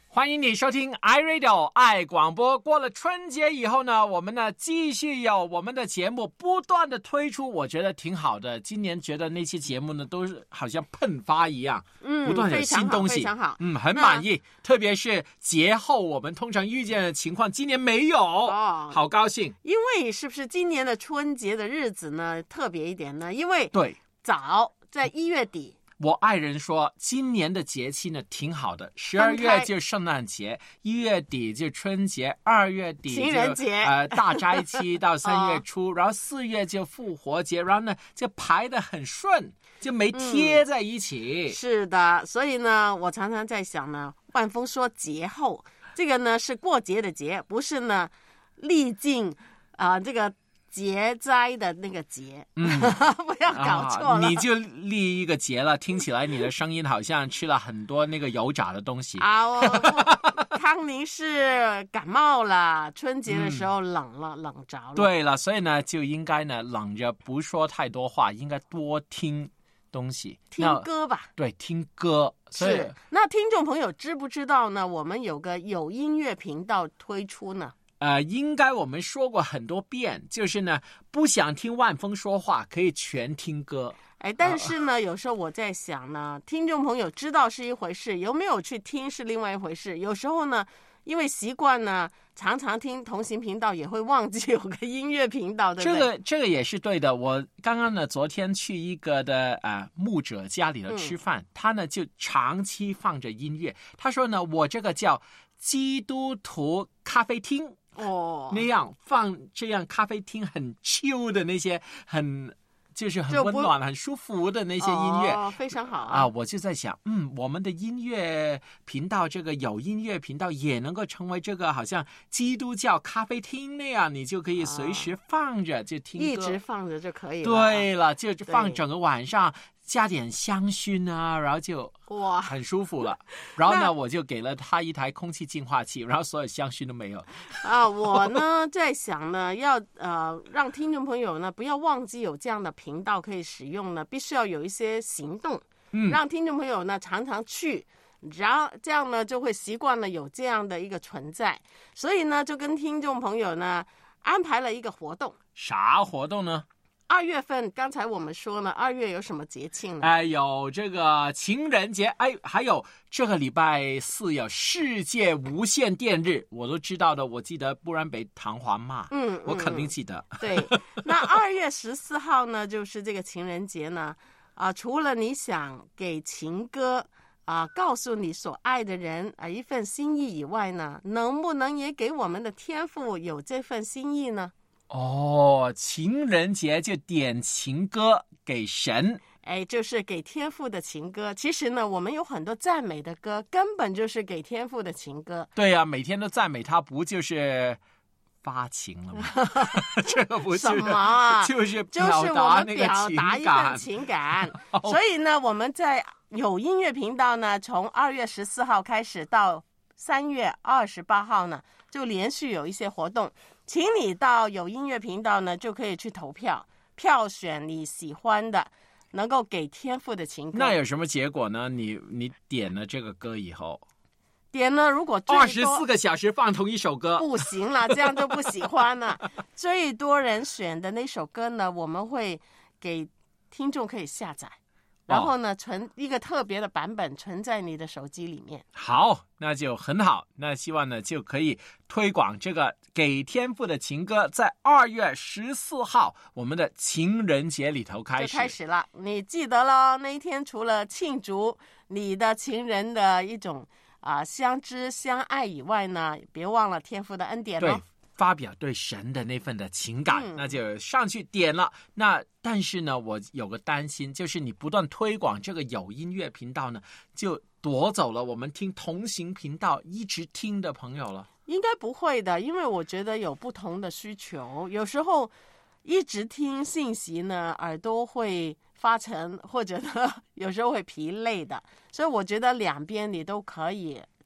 欢迎你收听 iRadio 爱广播。过了春节以后呢，我们呢继续有我们的节目不断的推出，我觉得挺好的。今年觉得那些节目呢都是好像喷发一样，不断有新东西， 非常好， 很满意。特别是节后我们通常遇见的情况，今年没有，好高兴。 因为是不是今年的春节的日子呢特别一点呢？因为对， 早在1月底。 我爱人说今年的节气呢挺好的，12月就圣诞节，1月底就春节，2月底就情人节大斋期到3月初然后4月就复活节，然后呢就排得很顺，就没贴在一起。 是的，所以呢我常常在想呢，万峰说节后，这个呢是过节的节，不是呢历尽这个节灾的那个节，不要搞错了。 你就立一个节了，听起来你的声音好像吃了很多那个油炸的东西康宁是感冒了，春节的时候冷了，冷着了。 对了，所以呢就应该呢冷着不说太多话，应该多听东西， 听歌吧。 对，听歌。 是。那听众朋友知不知道呢？我们有个有音乐频道推出呢。 应该我们说过很多遍，就是呢，不想听万峰说话，可以全听歌。 但是呢，有时候我在想呢，听众朋友知道是一回事，有没有去听是另外一回事。有时候呢，因为习惯呢，常常听同行频道，也会忘记有个音乐频道，对不对？ 这个也是对的。我刚刚呢，昨天去一个的牧者家里头吃饭，他呢就长期放着音乐。他说呢，我这个叫基督徒咖啡厅。那样放这样咖啡厅很 chill 的那些就是很温暖很舒服的那些音乐， 非常好我就在想我们的音乐频道，这个有音乐频道也能够成为这个好像基督教咖啡厅那样，你就可以随时放着就听歌， 一直放着就可以了。 对了，就放整个晚上，加点香薰啊，然后就很舒服了。然后呢，我就给了他一台空气净化器，然后所有香薰都没有。 我呢在想呢，要让听众朋友呢不要忘记有这样的频道可以使用呢，必须要有一些行动，让听众朋友呢常常去，然后这样呢就会习惯了有这样的一个存在。所以呢，就跟听众朋友呢安排了一个活动。 啥活动呢 ？2月份，刚才我们说了，2月有什么节庆呢？ 有这个情人节，还有这个礼拜4有世界无线电日，我都知道的，我记得，不然被唐华骂。我肯定记得。 对，那2月14号呢，就是这个情人节呢，除了你想给情歌告诉你所爱的人一份心意以外呢，能不能也给我们的天父有这份心意呢？ 情人节就点情歌给神， 就是给天父的情歌。其实呢，我们有很多赞美的歌，根本就是给天父的情歌。 对啊，每天都赞美他，不就是发情了吗？这个不是什么就是我们那个表达一份情感。所以呢，我们在有音乐频道呢，从2月14号开始到3月28号呢，就连续有一些活动。请你到有音乐频道呢，就可以去投票，票选你喜欢的，能够给天父的情歌。 那有什么结果呢？你点了这个歌以后， 点了，如果 24个小时放同一首歌， 不行了，这样就不喜欢了。最多人选的那首歌呢，我们会给听众可以下载。然后呢，存一个特别的版本存在你的手机里面。 好，那就很好。那希望呢就可以推广这个给天父的情歌，在2月14号我们的情人节里头开始了。你记得了，那一天除了庆祝你的情人的一种相知相爱以外呢，别忘了天父的恩典对，发表对神的那份的情感，那就上去点了。但是呢，我有个担心，就是你不断推广这个有音乐频道呢，就夺走了我们听同行频道一直听的朋友了。 应该不会的，因为我觉得有不同的需求，有时候一直听信息呢，耳朵会发沉，或者呢有时候会疲累的，所以我觉得两边你都可以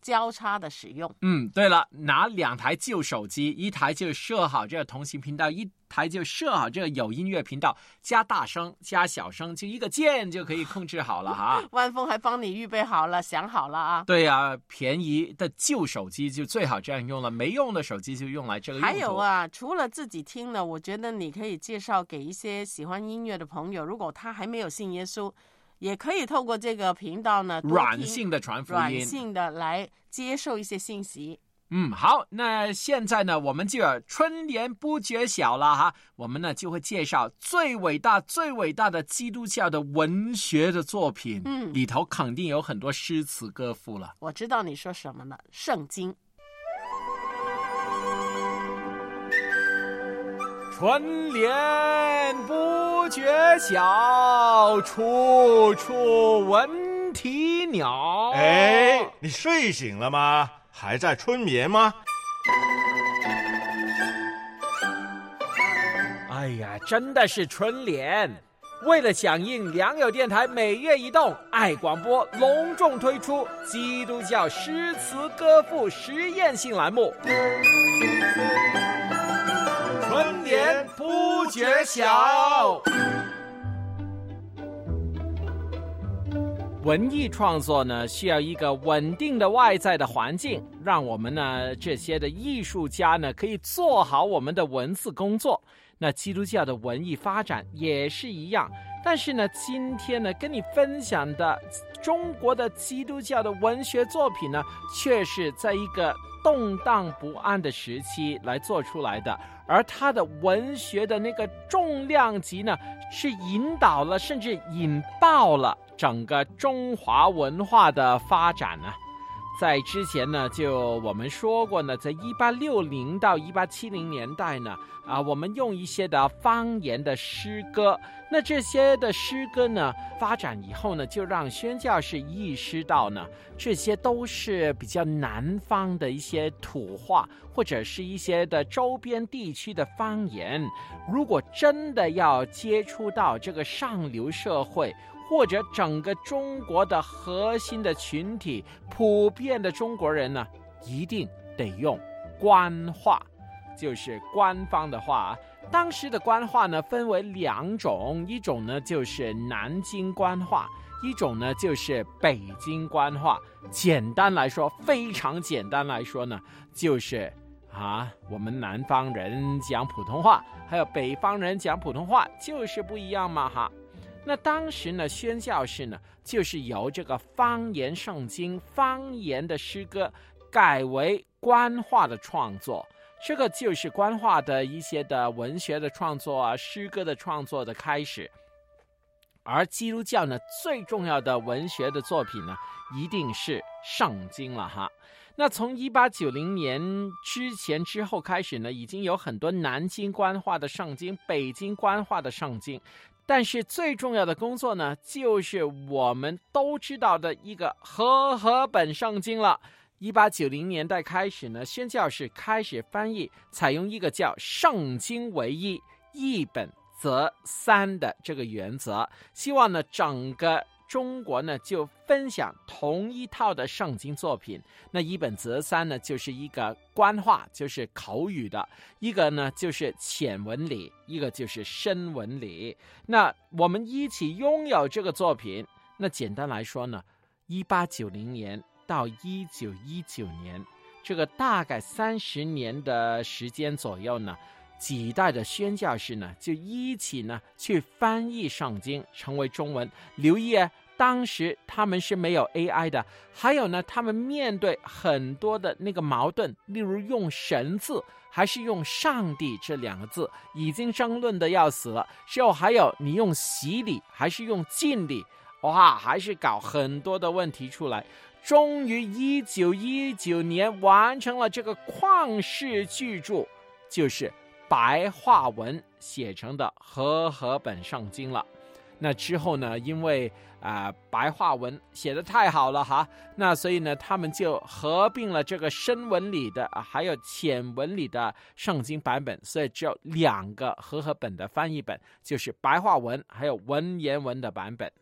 交叉的使用。 对了，拿2台旧手机，一台就设好这个同行频道，一台就设好这个有音乐频道，加大声加小声，就一个键就可以控制好了哈。 万峰还帮你预备好了，想好了啊。 对啊，便宜的旧手机就最好这样用了，没用的手机就用来这个用途。 还有啊，除了自己听呢，我觉得你可以介绍给一些喜欢音乐的朋友，如果他还没有信耶稣，也可以透过这个频道呢， 软性的传福音， 软性的来接受一些信息。 好，那现在呢，我们就要春联不觉晓了哈。我们呢就会介绍最伟大的基督教的文学的作品，里头肯定有很多诗词歌赋了。 我知道你说什么了，圣经。 春联不觉晓，处处闻啼鸟。 哎，你睡醒了吗？还在春眠吗？ 哎呀，真的是春联。为了响应良友电台每月一动，爱广播隆重推出基督教诗词歌赋实验性栏目，春联不觉晓。文艺创作呢，需要一个稳定的外在的环境，让我们呢这些的艺术家呢可以做好我们的文字工作。那基督教的文艺发展也是一样，但是呢，今天呢跟你分享的中国的基督教的文学作品呢，却是在一个动荡不安的时期来做出来的，而它的文学的那个重量级呢，是引导了甚至引爆了整个中华文化的发展呢。在之前呢，就我们说过呢，在1860到1870年代呢，我们用一些的方言的诗歌，那这些的诗歌呢，发展以后呢，就让宣教士意识到呢，这些都是比较南方的一些土话，或者是一些的周边地区的方言。如果真的要接触到这个上流社会，或者整个中国的核心的群体，普遍的中国人呢，一定得用官话，就是官方的话。当时的官话呢，分为2种，一种呢就是南京官话，一种呢就是北京官话。简单来说，非常简单来说呢，就是我们南方人讲普通话，还有北方人讲普通话，就是不一样嘛哈。那当时呢，宣教士呢，就是由这个方言圣经、方言的诗歌改为官话的创作，这个就是官话的一些的文学的创作啊、诗歌的创作的开始。而基督教呢，最重要的文学的作品呢，一定是圣经了哈。那从1890年之前之后开始呢，已经有很多南京官话的圣经、北京官话的圣经。但是最重要的工作呢，就是我们都知道的一个和本圣经了。1890年代开始呢，宣教士开始翻译，采用一个叫圣经为一，一本则三的这个原则，希望呢整个中国呢就分享同一套的圣经作品。那一本则三呢，就是一个官话，就是口语的，一个呢就是浅文理，一个就是深文理。那我们一起拥有这个作品，那简单来说呢，1890年到1919年，这个大概30年的时间左右呢，几代的宣教士呢就一起呢去翻译圣经成为中文。留意当时他们是没有 AI 的，还有呢，他们面对很多的那个矛盾，例如用神字还是用上帝这2个字，已经争论的要死了。还有你用洗礼还是用浸礼，哇，还是搞很多的问题出来。终于1919年完成了这个旷世巨著，就是白话文写成的和本圣经了。那之后呢，因为白话文写得太好了哈，那所以呢，他们就合并了这个深文理的还有浅文理的圣经版本，所以只有2个和本的翻译本，就是白话文还有文言文的版本。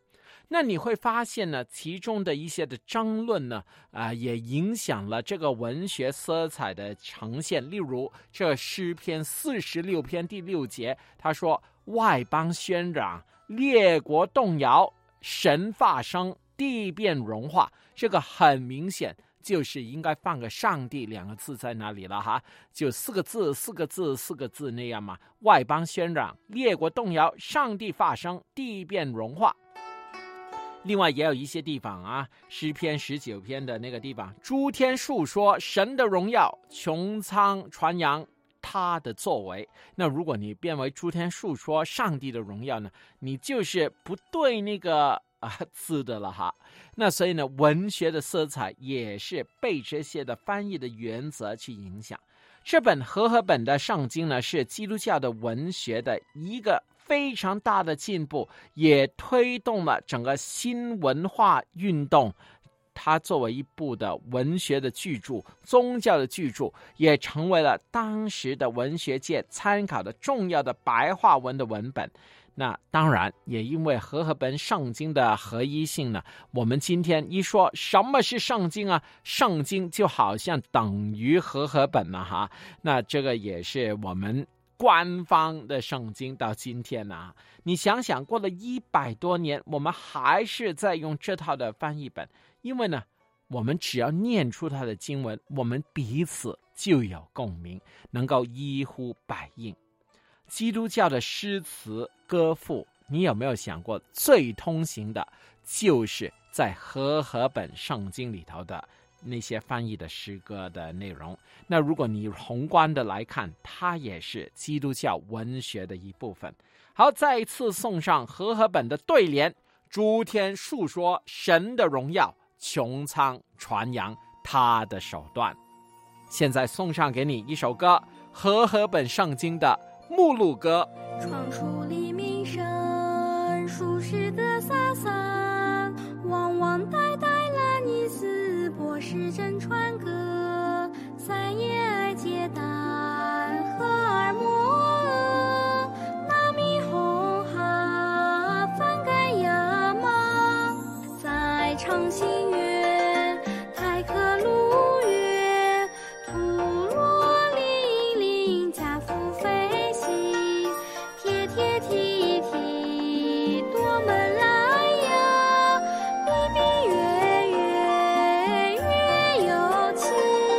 那你会发现呢，其中的一些的争论呢，也影响了这个文学色彩的呈现。例如，这诗篇46篇第6节，他说：“外邦喧嚷，列国动摇，神发声，地变融化。”这个很明显就是应该放个上帝2个字在那里了哈，就4个字那样嘛。外邦喧嚷，列国动摇，上帝发声，地变融化。另外也有一些地方啊，诗篇19篇的那个地方，诸天述说神的荣耀，穹苍传扬他的作为。那如果你变为诸天述说上帝的荣耀呢，你就是不对那个字的了哈。那所以呢，文学的色彩也是被这些的翻译的原则去影响。这本和合本的圣经呢，是基督教的文学的一个非常大的进步，也推动了整个新文化运动。它作为一部的文学的巨著，宗教的巨著，也成为了当时的文学界参考的重要的白话文的文本。那当然也因为和合本圣经的合一性呢，我们今天一说什么是圣经啊，圣经就好像等于和合本了哈。那这个也是我们官方的圣经到今天呢，你想想过了100多年，我们还是在用这套的翻译本。因为呢，我们只要念出它的经文，我们彼此就有共鸣，能够一呼百应。基督教的诗词歌赋，你有没有想过最通行的就是在和合本圣经里头的那些翻译的诗歌的内容？那如果你宏观的来看，它也是基督教文学的一部分。好，再一次送上和合本的对联：诸天述说神的荣耀，穹苍传扬他的手段。现在送上给你一首歌，和合本圣经的目录歌。 闯出黎明声，舒适的洒洒，汪汪呆呆兰尼斯博士真传歌，三叶爱结丹荷尔摩厄，纳米红哈翻盖亚玛，在长心月泰克鲁月图罗里林加夫飞行，贴贴踢踢多么来呀，比比月月月有情。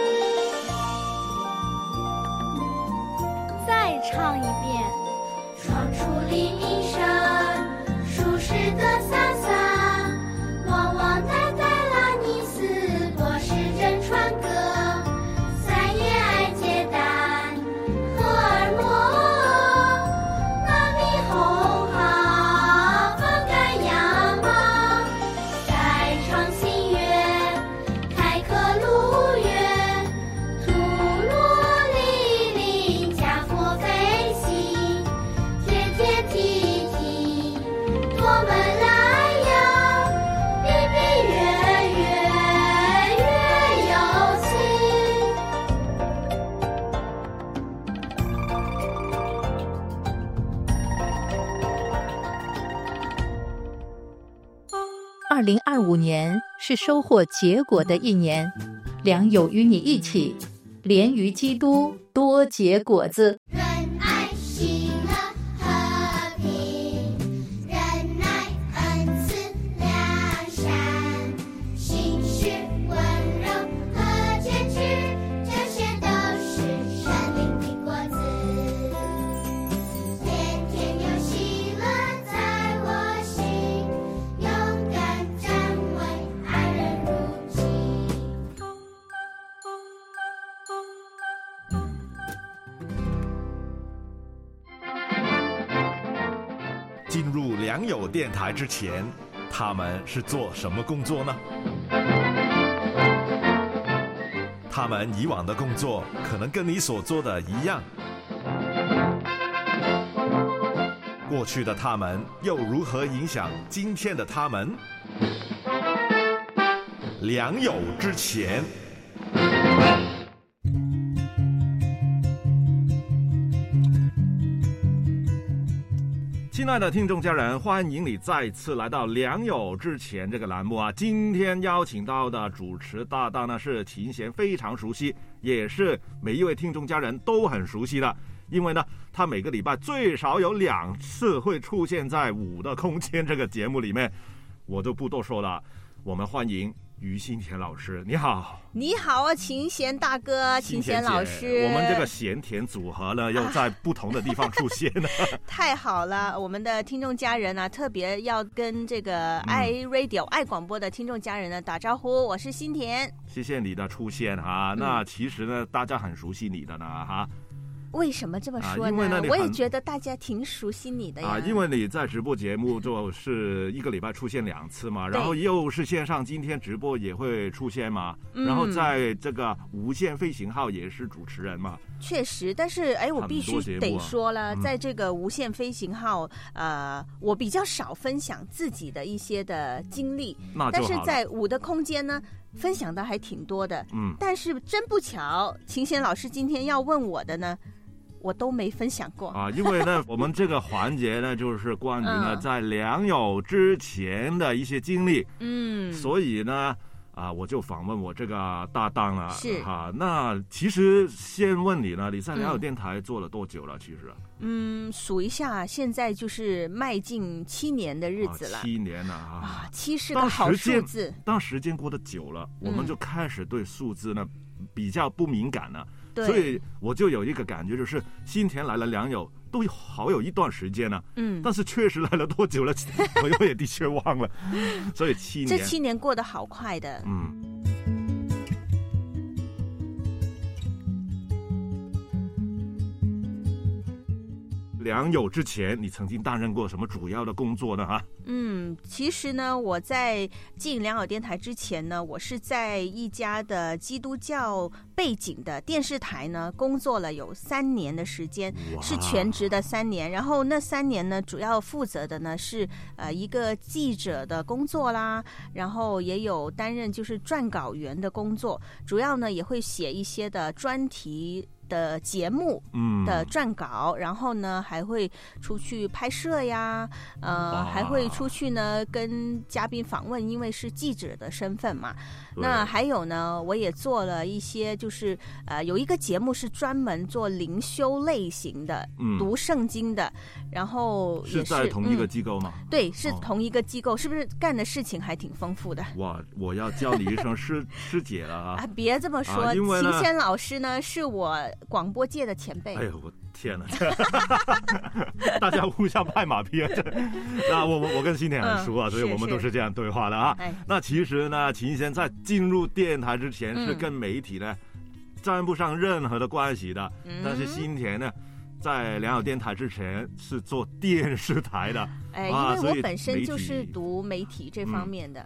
再唱一遍。闯出黎明山，舒适的洒洒，汪汪呆呆拉尼斯博士真传歌，三叶爱结丹荷尔摩厄，纳米红哈翻盖亚玛，在长心月泰克鲁月图罗里林加佛飞行，贴贴踢踢多么来呀，比比月月月有情。 2025年是收获结果的一年，良友与你一起，连于基督多结果子。 仁爱、喜乐、和平，仁爱、恩慈、良善，信实、温柔和节制，这些都是生命的果子。天天有喜乐在我心，勇敢站稳，爱人如己。 进入良友电台之前，他们是做什么工作呢？他们以往的工作可能跟你所做的一样。过去的他们又如何影响今天的他们？良友之前。 亲爱的听众家人，欢迎你再次来到良友之前这个栏目啊。今天邀请到的主持搭档呢是秦贤，非常熟悉，也是每一位听众家人都很熟悉的，因为呢他每个礼拜最少有2次会出现在五的空间这个节目里面，我就不多说了，我们欢迎于新田老师。你好。 你好啊，秦贤大哥，秦贤老师。 我们这个咸甜组合呢又在不同的地方出现了。 太好了，我们的听众家人啊，特别要跟这个爱 Radio 爱广播的听众家人呢打招呼，我是新田。 谢谢你的出现哈。那其实呢大家很熟悉你的呢哈。 为什么这么说呢？ 因为呢我也觉得大家挺熟悉你的呀。 因为你在直播节目就是一个礼拜出现2次嘛，然后又是线上，今天直播也会出现嘛，然后在这个无限飞行号也是主持人嘛。 确实，但是我必须得说了，在这个无限飞行号，我比较少分享自己的一些的经历，但是在五的空间呢，分享的还挺多的。但是真不巧，秦贤老师今天要问我的呢，我都没分享过啊。因为呢，我们这个环节呢，就是关于呢在良友之前的一些经历。所以呢。我就访问我这个搭档了， 是那其实先问你呢，你在良友电台做了多久了？其实数一下，现在就是迈进7年的日子了。 7年了啊 ，7是个好数字。 当时间过得久了，我们就开始对数字呢比较不敏感了。所以我就有一个感觉，就是新田来了良友都好有一段时间了，但是确实来了多久了，我也的确忘了。所以7年， 这7年过得好快的。 良友之前，你曾经担任过什么主要的工作呢？ 其实呢，我在进良友电台之前呢，我是在一家的基督教背景的电视台呢工作了有3年的时间，是全职的3年。然后那3年呢，主要负责的呢是一个记者的工作啦，然后也有担任就是撰稿员的工作，主要呢也会写一些的专题的节目的撰稿，然后呢还会出去拍摄呀，还会出去呢跟嘉宾访问，因为是记者的身份嘛。那还有呢，我也做了一些，就是有一个节目是专门做灵修类型的，读圣经的，然后也是在同一个机构吗？ 对，是同一个机构，是不是干的事情还挺丰富的？ 哇，我要叫你一声师姐了啊！ 别这么说，秦贤老师呢是我广播界的前辈。 哎呦，我天哪！大家互相拍马屁啊！那我跟新田很熟啊，所以我们都是这样对话的啊。那其实呢，秦贤在进入电台之前是跟媒体呢沾不上任何的关系的，但是新田呢，在良友电台之前是做电视台的。 因为我本身就是读媒体这方面的。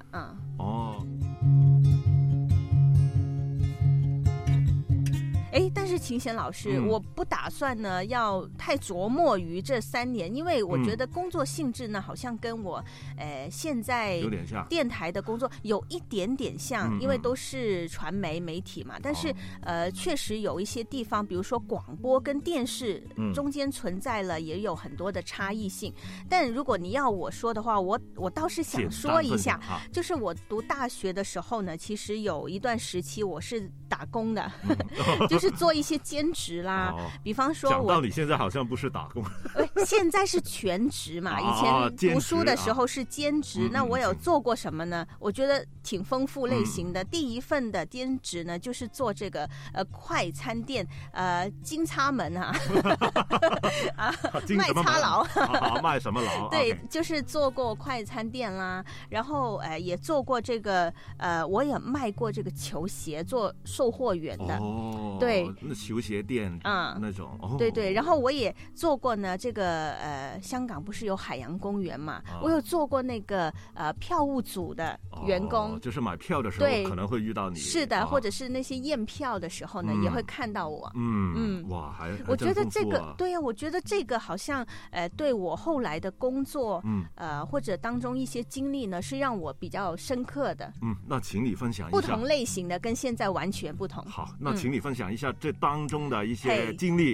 但是秦贤老师，我不打算呢要太琢磨于这3年，因为我觉得工作性质呢好像跟我现在有点像电台的工作有一点点像，因为都是传媒媒体嘛。但是确实有一些地方，比如说广播跟电视中间存在了也有很多的差异性。但如果你要我说的话，我倒是想说一下，就是我读大学的时候呢，其实有一段时期我是打工的，就是做一些兼职啦，比方说讲到你现在好像不是打工， 现在是全职嘛。以前读书的时候是兼职，那我有做过什么呢？我觉得挺丰富类型的。第一份的兼职呢，就是做这个快餐店金叉门啊，卖叉劳， 卖什么劳？ 对，就是做过快餐店啦，然后也做过这个我也卖过这个球鞋，做售货员的。对， 那球鞋店那种。 对，然后我也做过呢，这个香港不是有海洋公园嘛，我有做过那个票务组的员工， 就是买票的时候可能会遇到你。 是的，或者是那些验票的时候呢，也会看到我。 哇， 我觉得这个对呀，我觉得这个好像对我后来的工作或者当中一些经历呢，是让我比较深刻的。 那请你分享一下。 不同类型的跟现在完全不同。 好，那请你分享一下这当中的一些经历。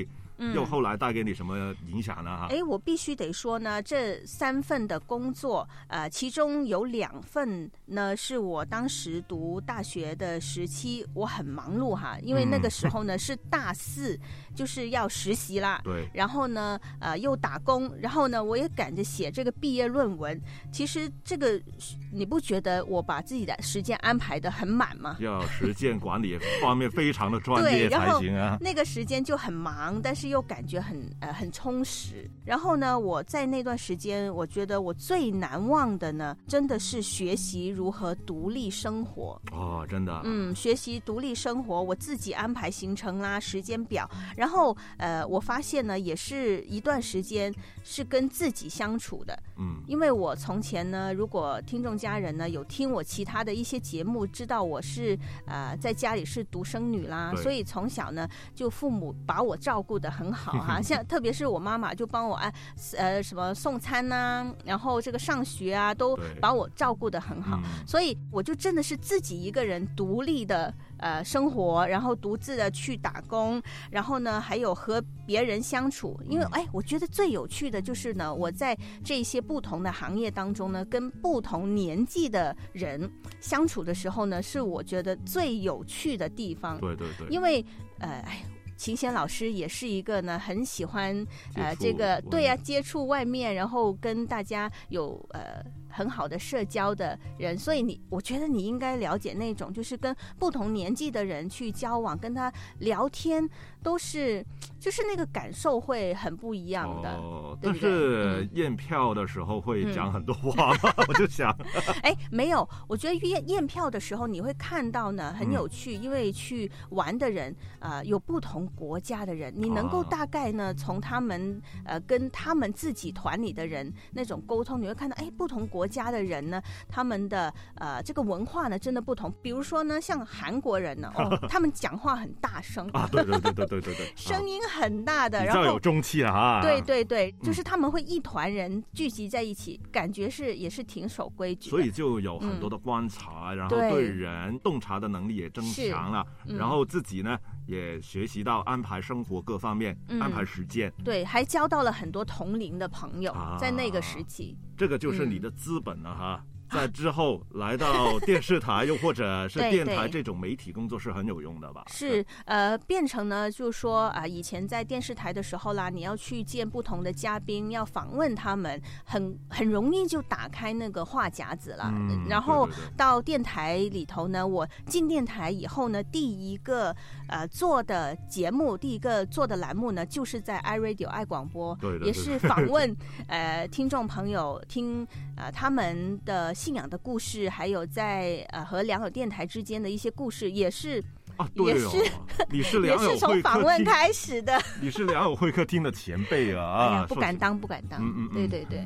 又后来带给你什么影响呢？ 我必须得说呢，这3份的工作，其中有2份呢是我当时读大学的时期，我很忙碌哈，因为那个时候呢是大4，就是要实习啦。 对。 然后呢，又打工，然后呢，我也赶着写这个毕业论文。其实这个你不觉得我把自己的时间安排得很满吗？ 要实践管理方面非常的专业才行啊。 那个时间就很忙，但是又感觉很充实。然后呢，我在那段时间，我觉得我最难忘的呢，真的是学习如何独立生活。 哦，真的。 学习独立生活，我自己安排行程啦、时间表。然后我发现呢，也是一段时间是跟自己相处的。因为我从前呢，如果听众家人呢有听我其他的一些节目，知道我是在家里是独生女啦，所以从小呢就父母把我照顾得很好哈，像特别是我妈妈就帮我什么送餐呐，然后这个上学啊都把我照顾得很好，所以我就真的是自己一个人独立的生活，然后独自的去打工，然后呢还有和别人相处。因为我觉得最有趣的就是呢，我在这些不同的行业当中呢，跟不同年纪的人相处的时候呢，是我觉得最有趣的地方。 对对对。 因为秦贤老师也是一个呢很喜欢这个接触外面，然后跟大家有很好的社交的人，所以我觉得你应该了解那种就是跟不同年纪的人去交往，跟他聊天，都是就是那个感受会很不一样的。对不对？ 但是验票的时候会讲很多话吗？我就想没有，我觉得验票的时候你会看到呢很有趣，因为去玩的人有不同国家的人，你能够大概呢从他们跟他们自己团里的人那种沟通，你会看到不同国家的人呢，他们的这个文化呢真的不同。比如说呢，像韩国人呢，他们讲话很大声对对对对对对对， 声音很大的， 然后比较有中气啊。 对对对，就是他们会一团人聚集在一起，感觉也是挺守规矩的， 所以就有很多的观察，然后对人洞察的能力也增强了，然后自己呢也学习到安排生活各方面，安排时间。 对，还交到了很多同龄的朋友，在那个时期。 这个就是你的资本了哈。在之后来到电视台又或者是电台这种媒体工作是很有用的吧？ 是变成呢，就是说以前在电视台的时候啦，你要去见不同的嘉宾，要访问他们，很容易就打开那个话匣子了。然后到电台里头呢，我进电台以后呢，第一个做的节目，第一个做的栏目呢，就是在 iRadio 爱广播，也是访问听众朋友，听他们的信仰的故事，还有在和良友电台之间的一些故事，也是对你是良友会客厅，也是从访问开始的。 你是良友会客厅的前辈啊！ 不敢当，不敢当。对对对。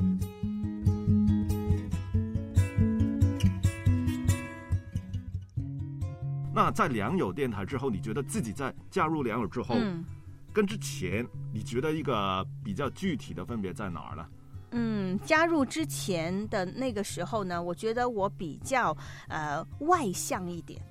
那在良友电台之后，你觉得自己在加入良友之后，跟之前你觉得一个比较具体的分别在哪儿呢？ 加入之前的那个时候呢，我觉得我比较外向一点。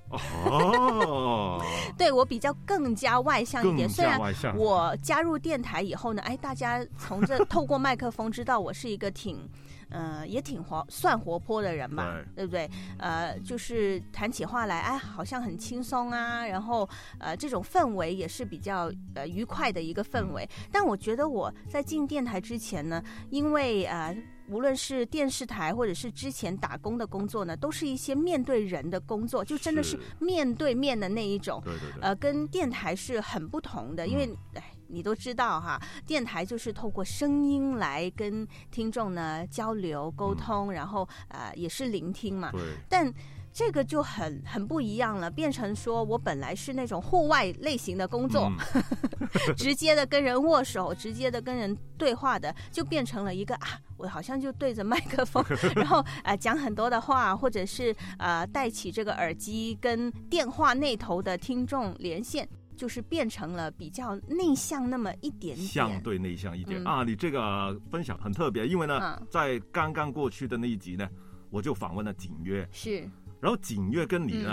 对，我比较更加外向一点。虽然我加入电台以后呢，大家从这透过麦克风知道我是一个也挺算活泼的人吧，对不对？就是谈起话来，好像很轻松啊，然后这种氛围也是比较愉快的一个氛围。但我觉得我在进电台之前呢，因为无论是电视台或者是之前打工的工作呢，都是一些面对人的工作，就真的是面对面的那一种。对对对。跟电台是很不同的，因为你都知道哈，电台就是透过声音来跟听众呢交流沟通，然后也是聆听嘛。对。但这个就很不一样了，变成说我本来是那种户外类型的工作，直接的跟人握手，直接的跟人对话的，就变成了一个我好像就对着麦克风，然后讲很多的话，或者是戴起这个耳机跟电话那头的听众连线。就是变成了比较内向那么一点点， 相对内向一点你这个分享很特别，因为呢，在刚刚过去的那一集呢，我就访问了景岳， 是， 然后景岳跟你呢，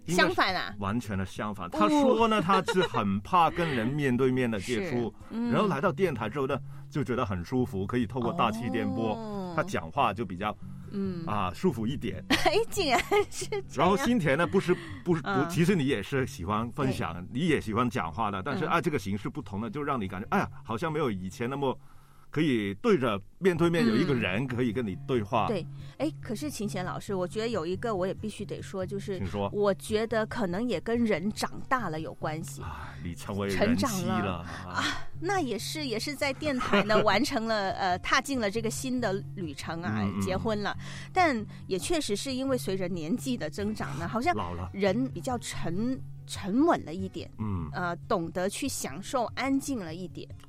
相反啊， 完全的相反。他说呢，他是很怕跟人面对面的接触，然后来到电台之后呢，就觉得很舒服，可以透过大气电波，他讲话就比较舒服一点。 竟然是这样。 然后新田呢，不，其实你也是喜欢分享，你也喜欢讲话的，但是这个形式不同的，就让你感觉好像没有以前那么可以对着面对面有一个人可以跟你对话。 对，可是秦贤老师，我觉得有一个我也必须得说，就是我觉得可能也跟人长大了有关系。 你成为人妻了那也是在电台呢完成了踏进了这个新的旅程啊，结婚了。但也确实是因为随着年纪的增长呢，好像人比较沉稳了一点，懂得去享受安静了一点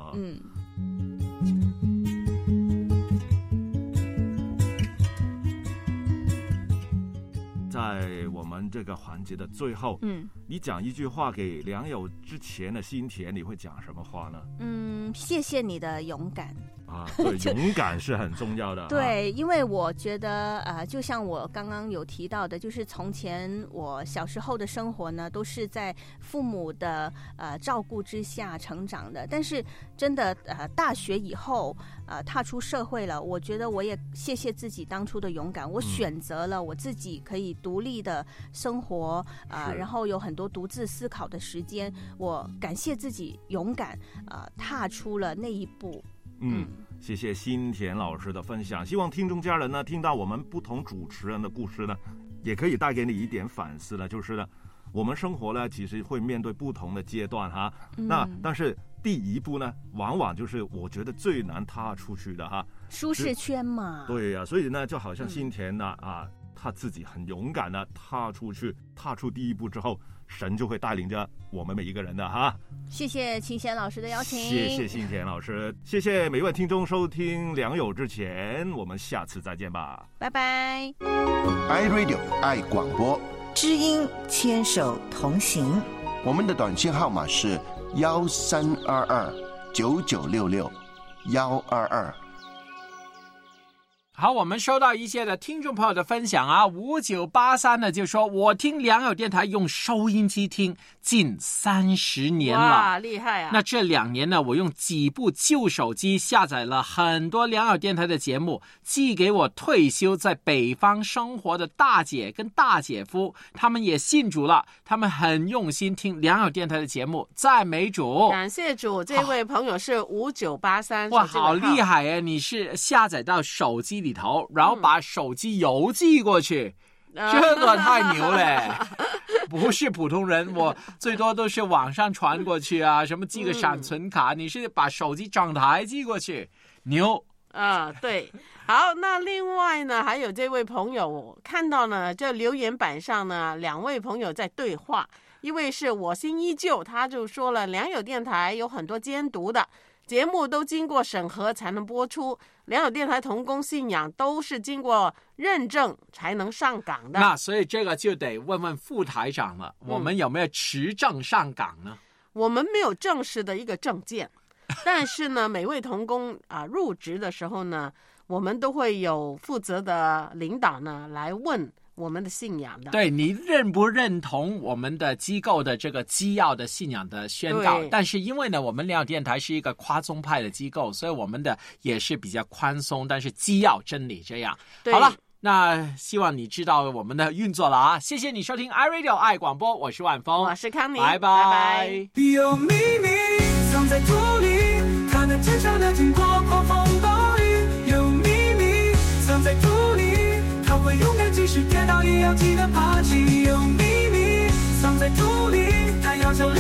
在我们这个环节的最后，你讲一句话给良友之前的新田，你会讲什么话呢？ 谢谢你的勇敢。 对，勇敢是很重要的。 对，因为我觉得就像我刚刚有提到的，就是从前我小时候的生活呢，都是在父母的照顾之下成长的。但是真的大学以后踏出社会了，我觉得我也谢谢自己当初的勇敢，我选择了我自己可以独立的生活然后有很多独自思考的时间，我感谢自己勇敢踏出了那一步。 谢谢新田老师的分享，希望听众家人呢听到我们不同主持人的故事呢，也可以带给你一点反思了，就是呢，我们生活呢其实会面对不同的阶段但是第一步呢，往往就是我觉得最难踏出去的舒适圈嘛。对呀，所以呢，就好像新田呢他自己很勇敢的踏出第一步之后，神就会带领着我们每一个人的谢谢秦贤老师的邀请， 谢谢新田老师，谢谢每位听众收听良友之前，我们下次再见吧， 拜拜。 iRadio 爱广播， 知音牵手同行， 我们的短信号码是132299661222。 好，我们收到一些的听众朋友的分享5983呢就说，我听良友电台用收音机听近30年了， 哇，厉害啊！ 那这2年呢，我用几部旧手机下载了很多良友电台的节目，寄给我退休在北方生活的大姐跟大姐夫，他们也信主了，他们很用心听良友电台的节目，赞美主， 感谢主。这位朋友是5983， 哇，好厉害耶！你是下载到手机里头，然后把手机邮寄过去，这个太牛了。不是普通人，我最多都是网上传过去什么寄个闪存卡，你是把手机整台寄过去，牛对。好，那另外呢，还有这位朋友，我看到呢，这留言板上呢，2位朋友在对话，一位是我心依旧，他就说了，良友电台有很多监督的节目都经过审核才能播出，良友电台同工信仰都是经过认证才能上岗的。 那所以这个就得问问副台长了，我们有没有持证上岗呢？ 我们没有正式的一个证件，但是呢，每位同工入职的时候呢，我们都会有负责的领导呢来问我们的信仰的， 对，你认不认同我们的机构的这个基要的信仰的宣告？但是因为呢，我们良友电台是一个跨宗派的机构，所以我们的也是比较宽松，但是基要真理这样。好了，那希望你知道我们的运作了谢谢你收听 iRadio 爱广播，我是万峰， 我是康妮， 拜拜。 有秘密藏在土里，它能坚强的经过狂风暴雨，有秘密藏在土里，他会勇敢即使跌倒也要记得爬起，有秘密藏在土里，他要将